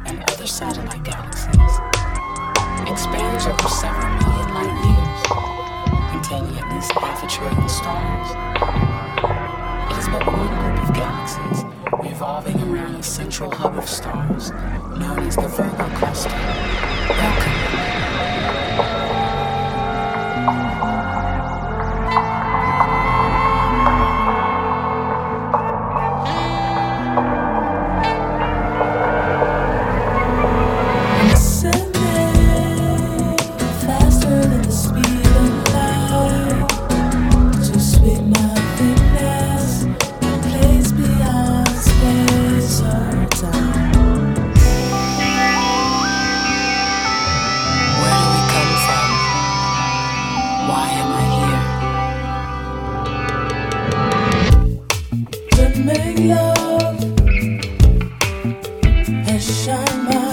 and other satellite galaxies expands over several million light years, containing at least half a trillion stars. It is but one group of galaxies revolving around a central hub of stars known as the Virgo cluster. Welcome. Make love and shine my